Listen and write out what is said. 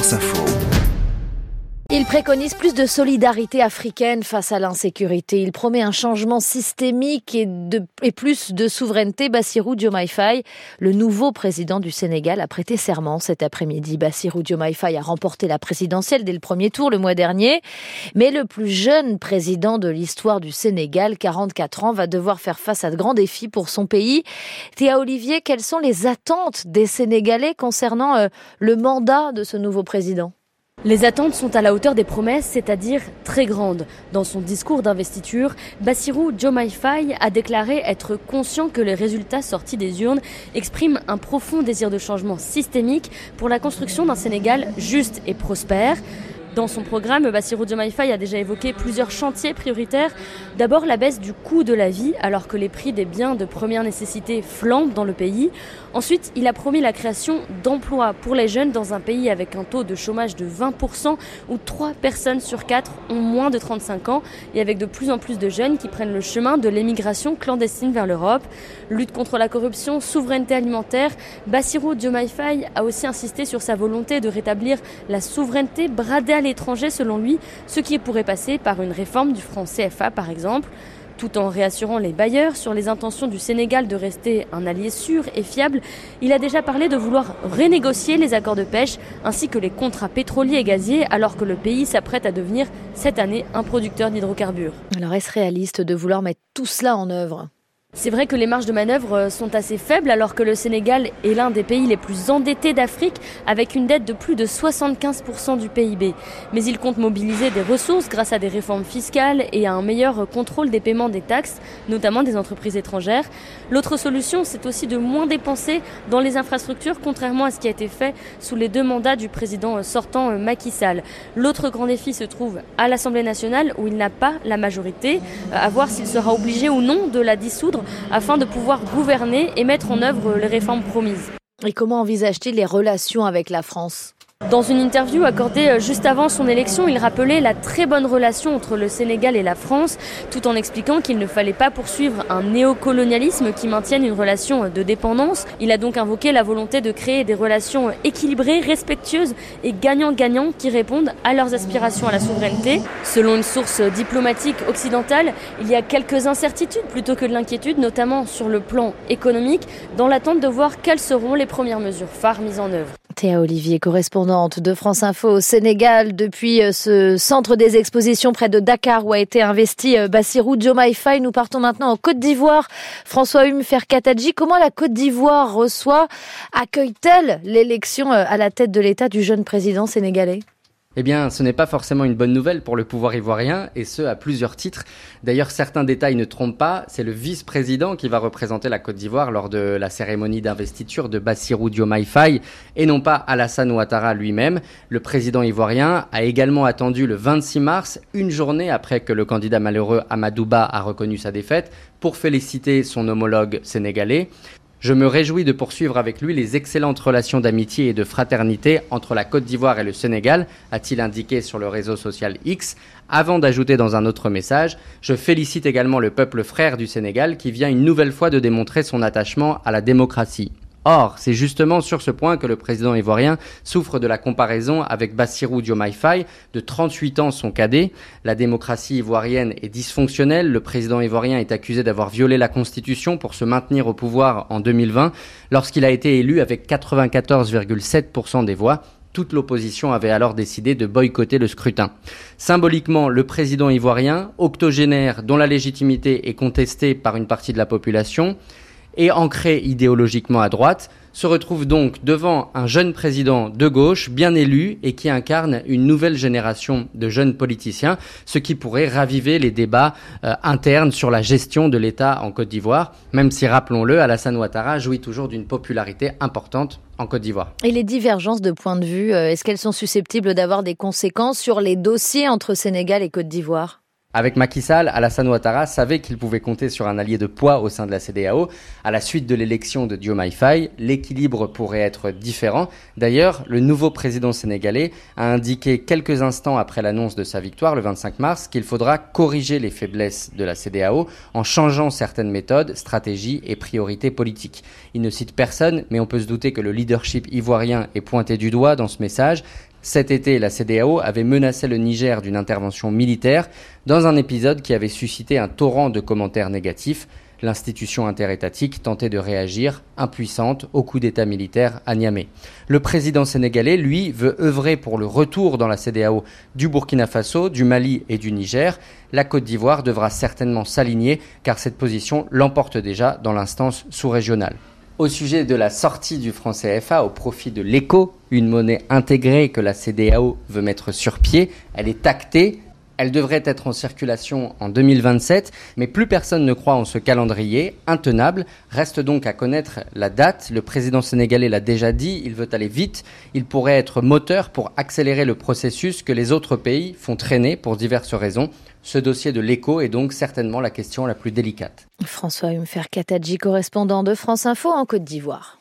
France Info. Il préconise plus de solidarité africaine face à l'insécurité. Il promet un changement systémique et plus de souveraineté. Bassirou Diomaye Faye, le nouveau président du Sénégal, a prêté serment cet après-midi. Bassirou Diomaye Faye a remporté la présidentielle dès le premier tour le mois dernier. Mais le plus jeune président de l'histoire du Sénégal, 44 ans, va devoir faire face à de grands défis pour son pays. Théa Olivier, quelles sont les attentes des Sénégalais concernant le mandat de ce nouveau président ? Les attentes sont à la hauteur des promesses, c'est-à-dire très grandes. Dans son discours d'investiture, Bassirou Diomaye Faye a déclaré être conscient que les résultats sortis des urnes expriment un profond désir de changement systémique pour la construction d'un Sénégal juste et prospère. Dans son programme, Bassirou Diomaye Faye a déjà évoqué plusieurs chantiers prioritaires. D'abord, la baisse du coût de la vie, alors que les prix des biens de première nécessité flambent dans le pays. Ensuite, il a promis la création d'emplois pour les jeunes dans un pays avec un taux de chômage de 20%, où 3 personnes sur 4 ont moins de 35 ans, et avec de plus en plus de jeunes qui prennent le chemin de l'émigration clandestine vers l'Europe. Lutte contre la corruption, souveraineté alimentaire. Bassirou Diomaye Faye a aussi insisté sur sa volonté de rétablir la souveraineté bradée à l'étranger selon lui, ce qui pourrait passer par une réforme du franc CFA par exemple, tout en réassurant les bailleurs sur les intentions du Sénégal de rester un allié sûr et fiable. Il a déjà parlé de vouloir renégocier les accords de pêche ainsi que les contrats pétroliers et gaziers alors que le pays s'apprête à devenir cette année un producteur d'hydrocarbures. Alors est-ce réaliste de vouloir mettre tout cela en œuvre ? C'est vrai que les marges de manœuvre sont assez faibles alors que le Sénégal est l'un des pays les plus endettés d'Afrique avec une dette de plus de 75% du PIB. Mais il compte mobiliser des ressources grâce à des réformes fiscales et à un meilleur contrôle des paiements des taxes, notamment des entreprises étrangères. L'autre solution, c'est aussi de moins dépenser dans les infrastructures, contrairement à ce qui a été fait sous les 2 mandats du président sortant Macky Sall. L'autre grand défi se trouve à l'Assemblée nationale où il n'a pas la majorité, à voir s'il sera obligé ou non de la dissoudre afin de pouvoir gouverner et mettre en œuvre les réformes promises. Et comment envisage-t-il les relations avec la France ? Dans une interview accordée juste avant son élection, il rappelait la très bonne relation entre le Sénégal et la France, tout en expliquant qu'il ne fallait pas poursuivre un néocolonialisme qui maintienne une relation de dépendance. Il a donc invoqué la volonté de créer des relations équilibrées, respectueuses et gagnant-gagnant qui répondent à leurs aspirations à la souveraineté. Selon une source diplomatique occidentale, il y a quelques incertitudes plutôt que de l'inquiétude, notamment sur le plan économique, dans l'attente de voir quelles seront les premières mesures phares mises en œuvre. Théa Olivier, correspondante de France Info au Sénégal, depuis ce centre des expositions près de Dakar où a été investi Bassirou Diomaye Faye. Nous partons maintenant en Côte d'Ivoire. François Hume Ferkatadji, comment la Côte d'Ivoire accueille-t-elle l'élection à la tête de l'État du jeune président sénégalais ? Eh bien, ce n'est pas forcément une bonne nouvelle pour le pouvoir ivoirien, et ce, à plusieurs titres. D'ailleurs, certains détails ne trompent pas. C'est le vice-président qui va représenter la Côte d'Ivoire lors de la cérémonie d'investiture de Bassirou Diomaye Faye, et non pas Alassane Ouattara lui-même. Le président ivoirien a également attendu le 26 mars, une journée après que le candidat malheureux Amadou Ba a reconnu sa défaite, pour féliciter son homologue sénégalais. Je me réjouis de poursuivre avec lui les excellentes relations d'amitié et de fraternité entre la Côte d'Ivoire et le Sénégal, a-t-il indiqué sur le réseau social X, avant d'ajouter dans un autre message « Je félicite également le peuple frère du Sénégal qui vient une nouvelle fois de démontrer son attachement à la démocratie ». Or, c'est justement sur ce point que le président ivoirien souffre de la comparaison avec Bassirou Diomaye Faye, de 38 ans son cadet. La démocratie ivoirienne est dysfonctionnelle. Le président ivoirien est accusé d'avoir violé la Constitution pour se maintenir au pouvoir en 2020, lorsqu'il a été élu avec 94,7% des voix. Toute l'opposition avait alors décidé de boycotter le scrutin. Symboliquement, le président ivoirien, octogénaire, dont la légitimité est contestée par une partie de la population, et ancré idéologiquement à droite, se retrouve donc devant un jeune président de gauche bien élu et qui incarne une nouvelle génération de jeunes politiciens, ce qui pourrait raviver les débats internes sur la gestion de l'État en Côte d'Ivoire, même si, rappelons-le, Alassane Ouattara jouit toujours d'une popularité importante en Côte d'Ivoire. Et les divergences de point de vue, est-ce qu'elles sont susceptibles d'avoir des conséquences sur les dossiers entre Sénégal et Côte d'Ivoire ? Avec Macky Sall, Alassane Ouattara savait qu'il pouvait compter sur un allié de poids au sein de la CEDEAO. À la suite de l'élection de Diomaye Faye, l'équilibre pourrait être différent. D'ailleurs, le nouveau président sénégalais a indiqué quelques instants après l'annonce de sa victoire, le 25 mars, qu'il faudra corriger les faiblesses de la CEDEAO en changeant certaines méthodes, stratégies et priorités politiques. Il ne cite personne, mais on peut se douter que le leadership ivoirien est pointé du doigt dans ce message. Cet été, la CEDEAO avait menacé le Niger d'une intervention militaire dans un épisode qui avait suscité un torrent de commentaires négatifs. L'institution interétatique tentait de réagir, impuissante, au coup d'État militaire à Niamey. Le président sénégalais, lui, veut œuvrer pour le retour dans la CEDEAO du Burkina Faso, du Mali et du Niger. La Côte d'Ivoire devra certainement s'aligner car cette position l'emporte déjà dans l'instance sous-régionale. Au sujet de la sortie du franc CFA au profit de l'ECO, une monnaie intégrée que la CEDEAO veut mettre sur pied, elle est actée. Elle devrait être en circulation en 2027, mais plus personne ne croit en ce calendrier intenable. Reste donc à connaître la date. Le président sénégalais l'a déjà dit, il veut aller vite. Il pourrait être moteur pour accélérer le processus que les autres pays font traîner pour diverses raisons. Ce dossier de l'ECO est donc certainement la question la plus délicate. François Umfer Katadji, correspondant de France Info en Côte d'Ivoire.